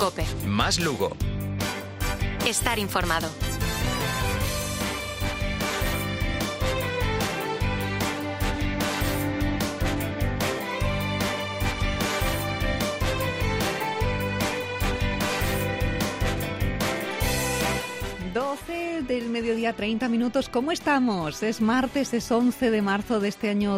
COPE. Más Lugo. Estar informado. Del mediodía, 30 minutos. ¿Cómo estamos? Es martes, es 11 de marzo de este año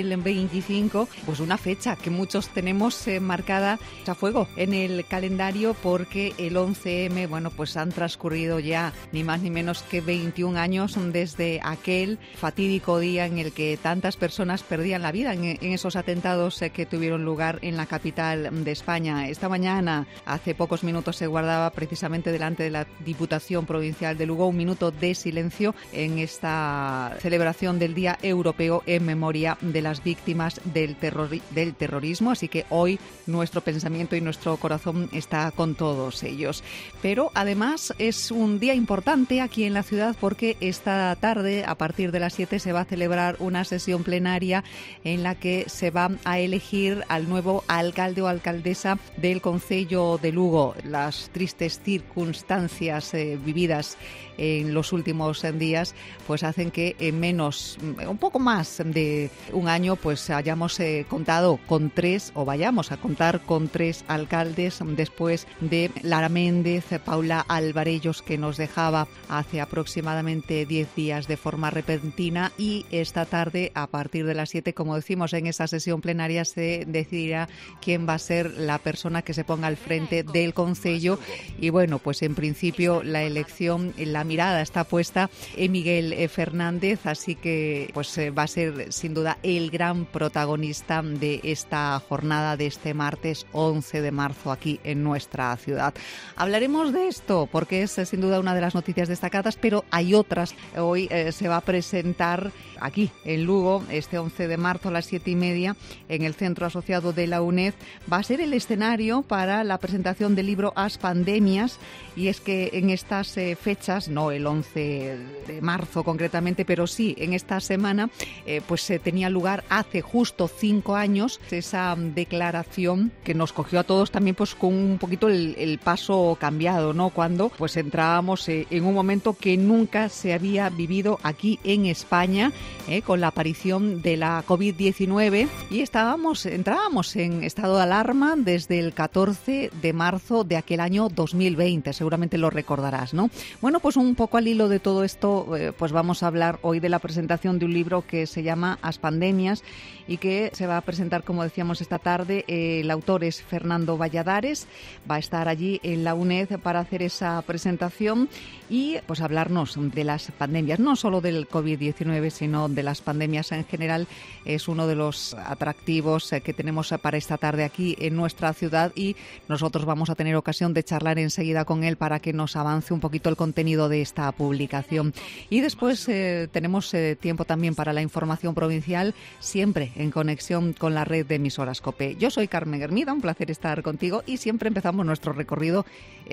2025. Pues una fecha que muchos tenemos marcada a fuego en el calendario porque el 11M, bueno, pues han transcurrido ya ni más ni menos que 21 años desde aquel fatídico día en el que tantas personas perdían la vida en esos atentados que tuvieron lugar en la capital de España. Esta mañana, hace pocos minutos, se guardaba precisamente delante de la Diputación Provincial de Lugo un minuto de silencio en esta celebración del Día Europeo en memoria de las víctimas del terrorismo. Así que hoy nuestro pensamiento y nuestro corazón está con todos ellos. Pero además es un día importante aquí en la ciudad porque esta tarde, a partir de las 7, se va a celebrar una sesión plenaria en la que se va a elegir al nuevo alcalde o alcaldesa del concello de Lugo. Las tristes circunstancias vividas en los últimos días pues hacen que en un poco más de un año pues hayamos contado con 3 o vayamos a contar con 3 alcaldes después de Lara Méndez, Paula Alvarellos, que nos dejaba hace aproximadamente 10 días de forma repentina, y esta tarde a partir de las 7, como decimos en esa sesión plenaria, se decidirá quién va a ser la persona que se ponga al frente del concello. Y bueno, pues en principio la elección, la mirada está puesta en Miguel Fernández, así que pues va a ser sin duda el gran protagonista de esta jornada de este martes 11 de marzo aquí en nuestra ciudad. Hablaremos de esto porque es sin duda una de las noticias destacadas, pero hay otras. Hoy se va a presentar aquí en Lugo, este 11 de marzo a las 7:30, en el Centro Asociado de la UNED. Va a ser el escenario para la presentación del libro Aspandemias, y es que en estas fechas, no el 11 de marzo concretamente, pero sí en esta semana, pues tenía lugar hace justo 5 años esa declaración que nos cogió a todos también pues con un poquito el paso cambiado, ¿no? Cuando pues entrábamos en un momento que nunca se había vivido aquí en España, con la aparición de la COVID-19, y entrábamos en estado de alarma desde el 14 de marzo de aquel año 2020, seguramente lo recordarás, ¿no? Bueno, pues un poco al hilo de todo esto, pues vamos a hablar hoy de la presentación de un libro que se llama Aspandemias y que se va a presentar, como decíamos, esta tarde. El autor es Fernando Valladares, va a estar allí en la UNED para hacer esa presentación y pues hablarnos de las pandemias, no solo del COVID-19, sino de las pandemias en general. Es uno de los atractivos que tenemos para esta tarde aquí en nuestra ciudad, y nosotros vamos a tener ocasión de charlar enseguida con él para que nos avance un poquito el contenido de esta publicación. Y después tenemos tiempo también para la información provincial, siempre en conexión con la red de emisoras COPE. Yo soy Carmen Guermida, un placer estar contigo, y siempre empezamos nuestro recorrido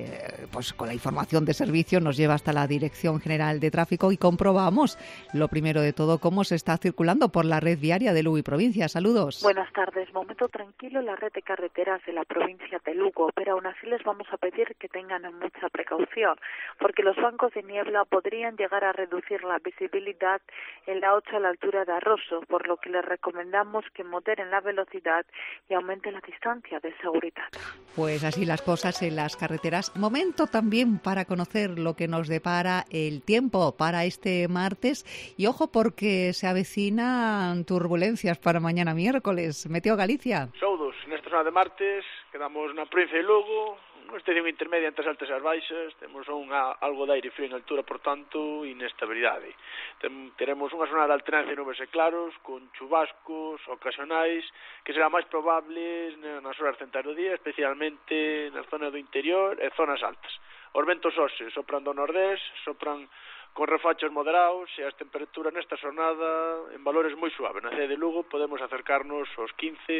pues con la información de servicio. Nos lleva hasta la Dirección General de Tráfico y comprobamos, lo primero de todo, cómo se está circulando por la red viaria de Lugo y provincia. Saludos. Buenas tardes. Momento tranquilo en la red de carreteras de la provincia de Lugo, pero aún así les vamos a pedir que tengan mucha precaución, porque los bancos de niebla podrían llegar a reducir la visibilidad en la 8 a la altura de Arroso, por lo que les recomendamos que moderen la velocidad y aumenten la distancia de seguridad. Pues así las cosas en las carreteras. Momento también para conocer lo que nos depara el tiempo para este martes, y ojo porque se avecinan turbulencias para mañana miércoles. Meteo Galicia. Saudos, nesta semana de martes quedamos na provincia de Lugo, unha estación intermedia entre as altas e as baixas. Temos algo de aire frío en altura, por tanto, inestabilidade. Teremos unha zona de alternancia de nubes e claros, con chubascos ocasionais, que será máis probables nas horas centrais do día, especialmente na zona do interior e zonas altas. Os ventos hoxe sopran do nordés, sopran con refachos moderados, e as temperaturas nesta xornada en valores moi suaves. Na cidade de Lugo podemos acercarnos aos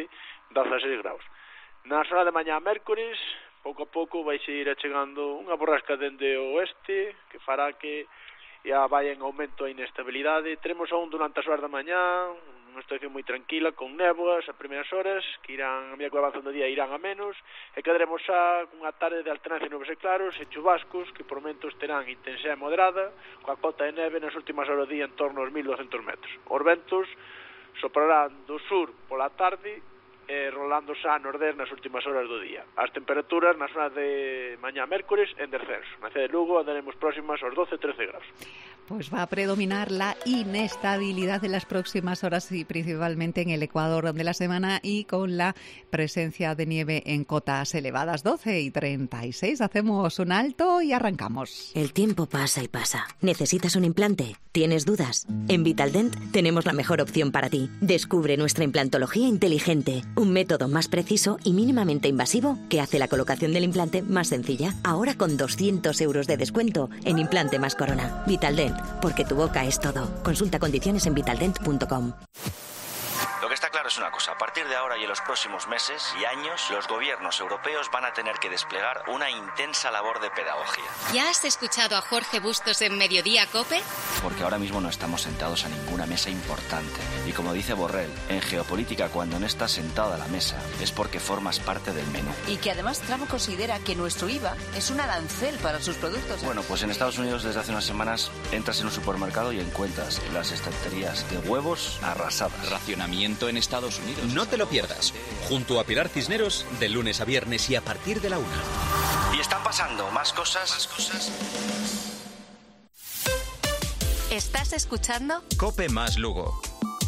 15-16 graus. Na zona de mañá mércores, pouco a pouco vai seguir achegando unha borrasca dende o oeste que fará que vai en aumento a inestabilidade. Teremos aún durante as horas da mañá unha situación moi tranquila, con néboas a primeiras horas, que irán, a medida que avanzan do día, irán a menos, e quedaremos xa unha tarde de alternancia de nubes e claros e chubascos, que por momentos terán intensidade moderada, coa cota de neve nas últimas horas do día en torno aos 1.200 metros. Os ventos soprarán do sur pola tarde, rolando xa a nordés nas últimas horas do día. As temperaturas na zona de mañá mércores en descenso. Na cidade de Lugo andaremos próximas aos 12-13 graus. Pues va a predominar la inestabilidad en las próximas horas y principalmente en el Ecuador de la semana y con la presencia de nieve en cotas elevadas. 12:36. Hacemos un alto y arrancamos. El tiempo pasa y pasa. ¿Necesitas un implante? ¿Tienes dudas? En Vitaldent tenemos la mejor opción para ti. Descubre nuestra implantología inteligente, un método más preciso y mínimamente invasivo que hace la colocación del implante más sencilla. Ahora con 200 euros de descuento en implante más corona. Vitaldent, porque tu boca es todo. Consulta condiciones en vitaldent.com. Lo que está claro es una cosa, a partir de ahora y en los próximos meses y años, los gobiernos europeos van a tener que desplegar una intensa labor de pedagogía. ¿Ya has escuchado a Jorge Bustos en Mediodía COPE? Porque ahora mismo no estamos sentados a ninguna mesa importante. Y como dice Borrell, en geopolítica cuando no estás sentado a la mesa es porque formas parte del menú. Y que además Trump considera que nuestro IVA es un arancel para sus productos. Bueno, pues en Estados Unidos desde hace unas semanas entras en un supermercado y encuentras las estanterías de huevos arrasadas. Racionamiento en Estados Unidos. No te lo pierdas. Junto a Pilar Cisneros, de lunes a viernes y a partir de la 1. Y están pasando más cosas. ¿Estás escuchando? COPE más Lugo.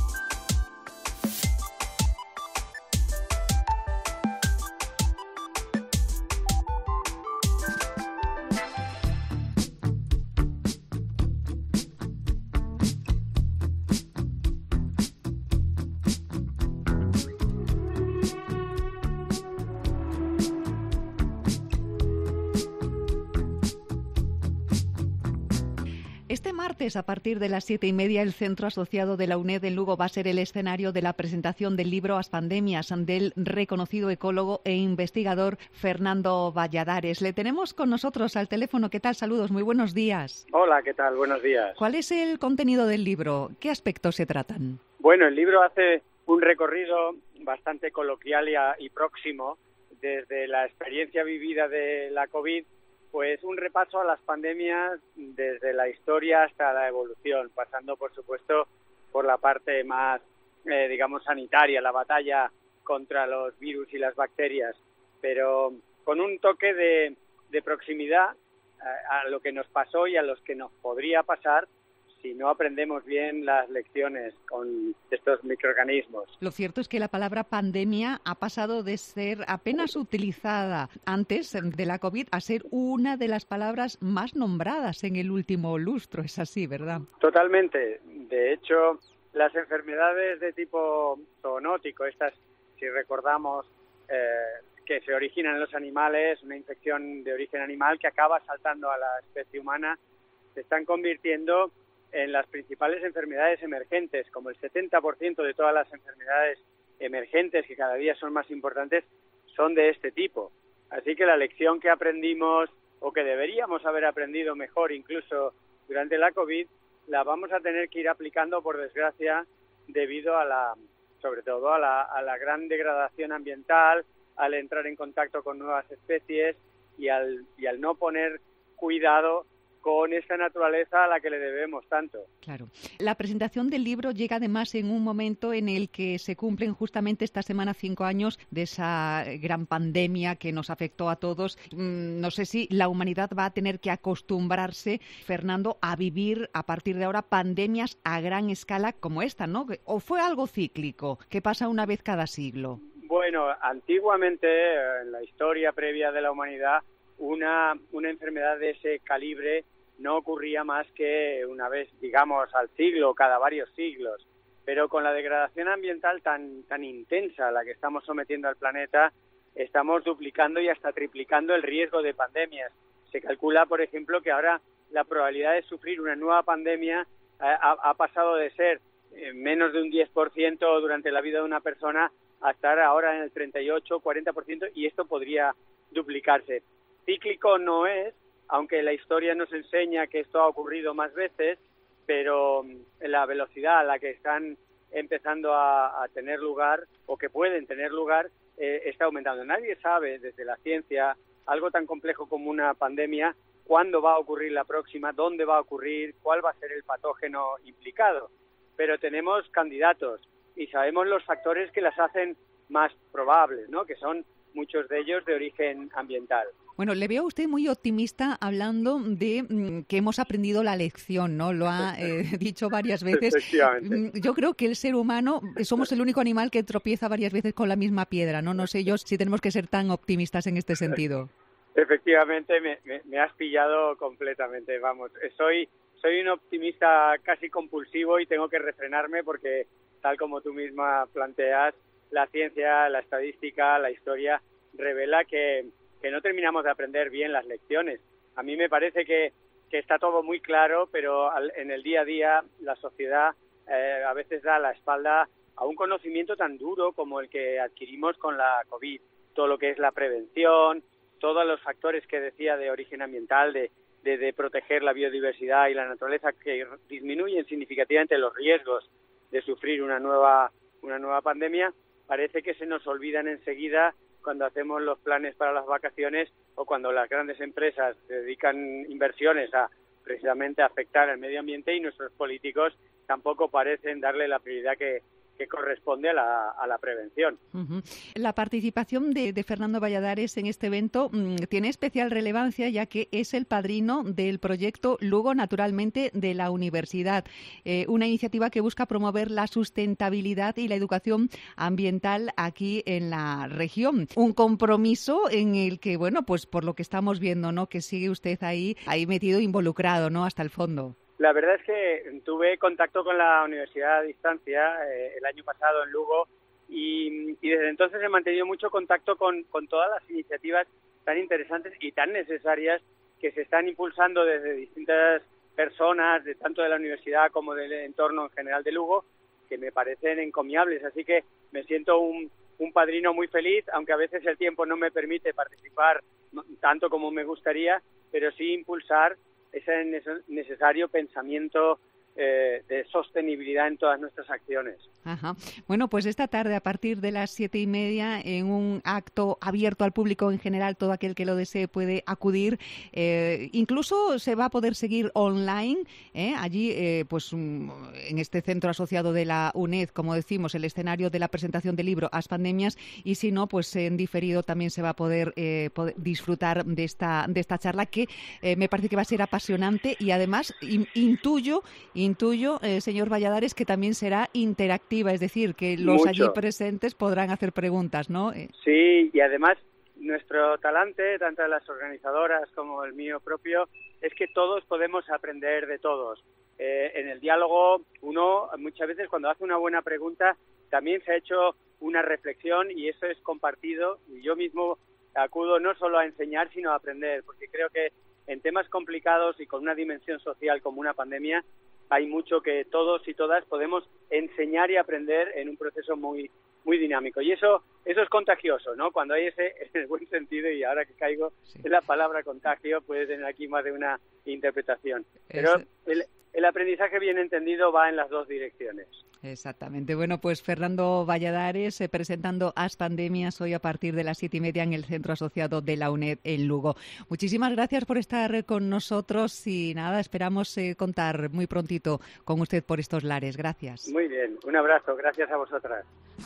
Este martes, a partir de las 7:30, el Centro Asociado de la UNED en Lugo va a ser el escenario de la presentación del libro As pandemias del reconocido ecólogo e investigador Fernando Valladares. Le tenemos con nosotros al teléfono. ¿Qué tal? Saludos, muy buenos días. Hola, ¿qué tal? Buenos días. ¿Cuál es el contenido del libro? ¿Qué aspectos se tratan? Bueno, el libro hace un recorrido bastante coloquial y próximo desde la experiencia vivida de la COVID, pues un repaso a las pandemias desde la historia hasta la evolución, pasando, por supuesto, por la parte más, digamos, sanitaria, la batalla contra los virus y las bacterias, pero con un toque de proximidad a lo que nos pasó y a los que nos podría pasar si no aprendemos bien las lecciones con estos microorganismos. Lo cierto es que la palabra pandemia ha pasado de ser apenas utilizada antes de la COVID a ser una de las palabras más nombradas en el último lustro. Es así, ¿verdad? Totalmente. De hecho, las enfermedades de tipo zoonótico, estas, si recordamos, que se originan en los animales, una infección de origen animal que acaba saltando a la especie humana, se están convirtiendo en las principales enfermedades emergentes, como el 70% de todas las enfermedades emergentes, que cada día son más importantes, son de este tipo. Así que la lección que aprendimos, o que deberíamos haber aprendido mejor incluso durante la COVID, la vamos a tener que ir aplicando, por desgracia, debido a sobre todo a la gran degradación ambiental, al entrar en contacto con nuevas especies y al no poner cuidado con esta naturaleza a la que le debemos tanto. Claro. La presentación del libro llega además en un momento en el que se cumplen justamente esta semana 5 años de esa gran pandemia que nos afectó a todos. No sé si la humanidad va a tener que acostumbrarse, Fernando, a vivir a partir de ahora pandemias a gran escala como esta, ¿no? ¿O fue algo cíclico que pasa una vez cada siglo? Bueno, antiguamente, en la historia previa de la humanidad, una enfermedad de ese calibre no ocurría más que una vez, digamos, al siglo, cada varios siglos. Pero con la degradación ambiental tan intensa a la que estamos sometiendo al planeta, estamos duplicando y hasta triplicando el riesgo de pandemias. Se calcula, por ejemplo, que ahora la probabilidad de sufrir una nueva pandemia ha pasado de ser menos de un 10% durante la vida de una persona a estar ahora en el 38-40%, y esto podría duplicarse. Cíclico no es, aunque la historia nos enseña que esto ha ocurrido más veces, pero la velocidad a la que están empezando a tener lugar o que pueden tener lugar está aumentando. Nadie sabe desde la ciencia algo tan complejo como una pandemia, cuándo va a ocurrir la próxima, dónde va a ocurrir, cuál va a ser el patógeno implicado. Pero tenemos candidatos y sabemos los factores que las hacen más probables, ¿no? Que son muchos de ellos de origen ambiental. Bueno, le veo a usted muy optimista hablando de que hemos aprendido la lección, ¿no? Lo ha dicho varias veces. Efectivamente. Yo creo que el ser humano somos el único animal que tropieza varias veces con la misma piedra, ¿no? No sé yo si tenemos que ser tan optimistas en este sentido. Efectivamente, me has pillado completamente, vamos. Soy un optimista casi compulsivo y tengo que refrenarme porque, tal como tú misma planteas, la ciencia, la estadística, la historia revela que no terminamos de aprender bien las lecciones. A mí me parece que está todo muy claro, pero en el día a día la sociedad a veces da la espalda a un conocimiento tan duro como el que adquirimos con la COVID. Todo lo que es la prevención, todos los factores que decía de origen ambiental, de proteger la biodiversidad y la naturaleza, que disminuyen significativamente los riesgos de sufrir una nueva pandemia, parece que se nos olvidan enseguida cuando hacemos los planes para las vacaciones o cuando las grandes empresas dedican inversiones a precisamente afectar al medio ambiente y nuestros políticos tampoco parecen darle la prioridad que corresponde a la prevención. Uh-huh. La participación de Fernando Valladares en este evento tiene especial relevancia, ya que es el padrino del proyecto Lugo Naturalmente de la Universidad, una iniciativa que busca promover la sustentabilidad y la educación ambiental aquí en la región. Un compromiso en el que, bueno, pues por lo que estamos viendo, ¿no?, que sigue usted ahí metido, involucrado, ¿no?, hasta el fondo. La verdad es que tuve contacto con la universidad a distancia el año pasado en Lugo y desde entonces he mantenido mucho contacto con todas las iniciativas tan interesantes y tan necesarias que se están impulsando desde distintas personas, tanto de la universidad como del entorno en general de Lugo, que me parecen encomiables. Así que me siento un padrino muy feliz, aunque a veces el tiempo no me permite participar tanto como me gustaría, pero sí impulsar ese necesario pensamiento de sostenibilidad en todas nuestras acciones. Ajá. Bueno, pues esta tarde a partir de las 7:30 en un acto abierto al público en general, todo aquel que lo desee puede acudir. Incluso se va a poder seguir online, allí pues en este centro asociado de la UNED, como decimos, el escenario de la presentación del libro As Pandemias, y si no, pues en diferido también se va a poder disfrutar de esta charla que me parece que va a ser apasionante y además intuyo, señor Valladares, que también será interactiva, es decir, que los allí presentes podrán hacer preguntas, ¿no? Sí, y además nuestro talante, tanto de las organizadoras como el mío propio, es que todos podemos aprender de todos. En el diálogo, uno muchas veces cuando hace una buena pregunta también se ha hecho una reflexión y eso es compartido. Y yo mismo acudo no solo a enseñar, sino a aprender, porque creo que en temas complicados y con una dimensión social como una pandemia, hay mucho que todos y todas podemos enseñar y aprender en un proceso muy muy dinámico. Y eso es contagioso, ¿no? Cuando hay ese, en el buen sentido, y ahora que caigo en la palabra contagio, puede tener aquí más de una interpretación. Pero el aprendizaje bien entendido va en las dos direcciones. Exactamente. Bueno, pues Fernando Valladares presentando As Pandemias hoy a partir de las 7:30 en el Centro Asociado de la UNED en Lugo. Muchísimas gracias por estar con nosotros y nada, esperamos contar muy prontito con usted por estos lares. Gracias. Muy bien, un abrazo, gracias a vosotras.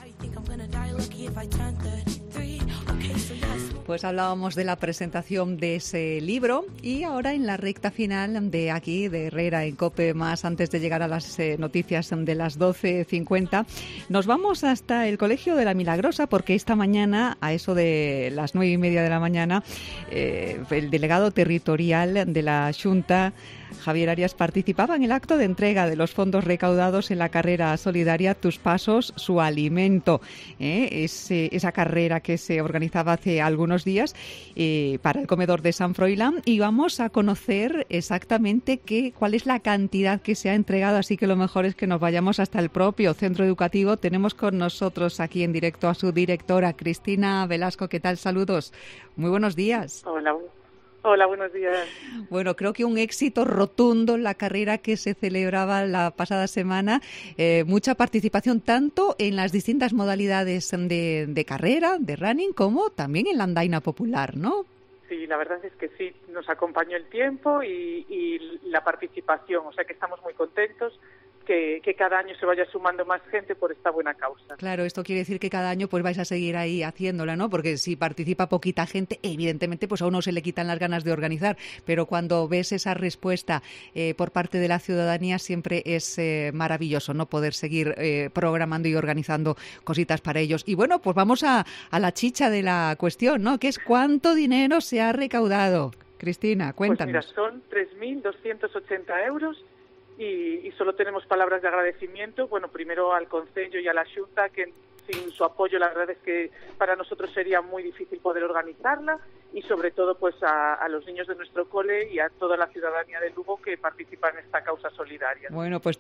Pues hablábamos de la presentación de ese libro y ahora en la recta final de aquí, de Herrera en COPE+, más antes de llegar a las noticias de las 12:50, nos vamos hasta el Colegio de la Milagrosa porque esta mañana, a eso de las 9:30 de la mañana, el delegado territorial de la Xunta, Javier Arias, participaba en el acto de entrega de los fondos recaudados en la carrera solidaria Tus Pasos, su alimento. Esa carrera que se organizaba hace algunos días para el comedor de San Froilán, y vamos a conocer exactamente cuál es la cantidad que se ha entregado, así que lo mejor es que nos vayamos hasta el propio centro educativo. Tenemos con nosotros aquí en directo a su directora, Cristina Velasco. ¿Qué tal? Saludos. Muy buenos días. Hola, buenos días. Bueno, creo que un éxito rotundo la carrera que se celebraba la pasada semana. Mucha participación tanto en las distintas modalidades de carrera, de running, como también en la andaina popular, ¿no? Sí, la verdad es que sí, nos acompañó el tiempo y la participación, o sea que estamos muy contentos que cada año se vaya sumando más gente por esta buena causa. Claro, esto quiere decir que cada año pues vais a seguir ahí haciéndola, ¿no? Porque si participa poquita gente, evidentemente pues a uno se le quitan las ganas de organizar, pero cuando ves esa respuesta por parte de la ciudadanía siempre es maravilloso, ¿no? Poder seguir programando y organizando cositas para ellos. Y bueno, pues vamos a la chicha de la cuestión, ¿no? Que es ¿cuánto dinero se ha recaudado? Cristina, cuéntanos. Pues mira, son 3.280 euros. Y solo tenemos palabras de agradecimiento, bueno, primero al Concello y a la Xunta, que sin su apoyo la verdad es que para nosotros sería muy difícil poder organizarla, y sobre todo pues a los niños de nuestro cole y a toda la ciudadanía de Lugo que participa en esta causa solidaria. Bueno, pues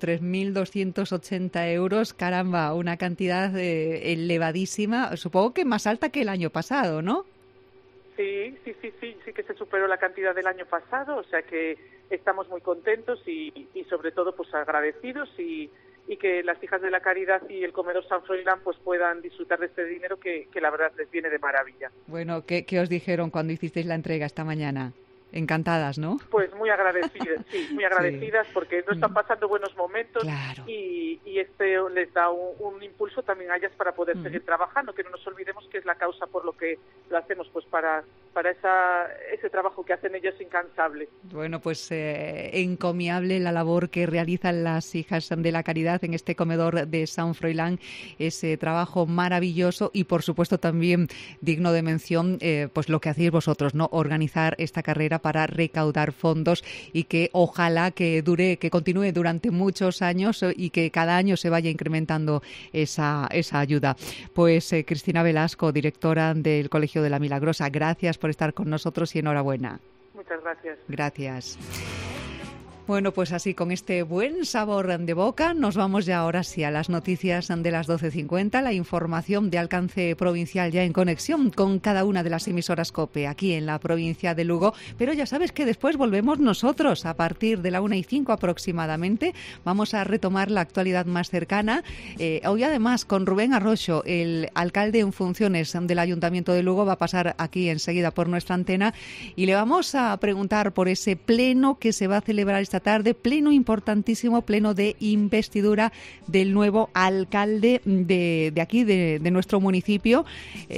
3.280 euros, caramba, una cantidad elevadísima, supongo que más alta que el año pasado, ¿no? Sí que se superó la cantidad del año pasado, o sea que estamos muy contentos y sobre todo pues agradecidos y que las hijas de la caridad y el comedor San Froilán pues puedan disfrutar de este dinero que la verdad les viene de maravilla. Bueno, ¿qué os dijeron cuando hicisteis la entrega esta mañana? Encantadas, ¿no? Pues muy agradecidas, sí, muy agradecidas, sí, porque no están pasando buenos momentos, claro, y este les da un impulso también a ellas para poder seguir trabajando, que no nos olvidemos que es la causa por lo que lo hacemos, pues para ese trabajo que hacen ellas incansable. Bueno, pues encomiable la labor que realizan las hijas de la caridad en este comedor de San Froilán, ese trabajo maravilloso y por supuesto también digno de mención pues lo que hacéis vosotros, ¿no? Organizar esta carrera para recaudar fondos y que ojalá que continúe durante muchos años y que cada año se vaya incrementando esa ayuda. Pues Cristina Velasco, directora del Colegio de la Milagrosa, gracias por estar con nosotros y enhorabuena. Muchas gracias. Gracias. Bueno, pues así, con este buen sabor de boca, nos vamos ya ahora sí a las noticias de las 12:50, la información de alcance provincial ya en conexión con cada una de las emisoras COPE aquí en la provincia de Lugo, pero ya sabes que después volvemos nosotros a partir de la 1:05 aproximadamente, vamos a retomar la actualidad más cercana, hoy además con Rubén Arroyo, el alcalde en funciones del Ayuntamiento de Lugo, va a pasar aquí enseguida por nuestra antena y le vamos a preguntar por ese pleno que se va a celebrar esta tarde, pleno importantísimo, pleno de investidura del nuevo alcalde de aquí, de nuestro municipio,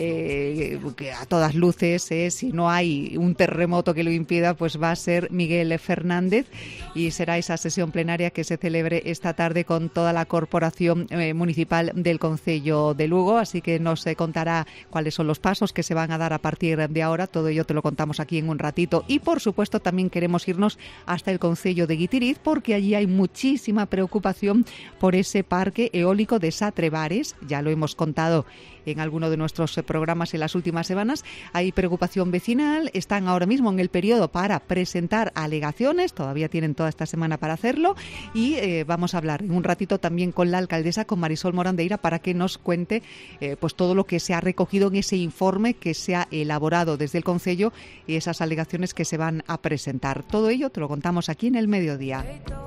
que a todas luces, si no hay un terremoto que lo impida, pues va a ser Miguel Fernández y será esa sesión plenaria que se celebre esta tarde con toda la corporación municipal del Concello de Lugo, así que nos contará cuáles son los pasos que se van a dar a partir de ahora, todo ello te lo contamos aquí en un ratito y por supuesto también queremos irnos hasta el Concello de Guitiriz porque allí hay muchísima preocupación por ese parque eólico de Satrebares, ya lo hemos contado en alguno de nuestros programas en las últimas semanas, hay preocupación vecinal, están ahora mismo en el periodo para presentar alegaciones, todavía tienen toda esta semana para hacerlo y vamos a hablar en un ratito también con la alcaldesa, con Marisol Morandeira, para que nos cuente pues todo lo que se ha recogido en ese informe que se ha elaborado desde el Concello y esas alegaciones que se van a presentar. Todo ello te lo contamos aquí en el mediodía.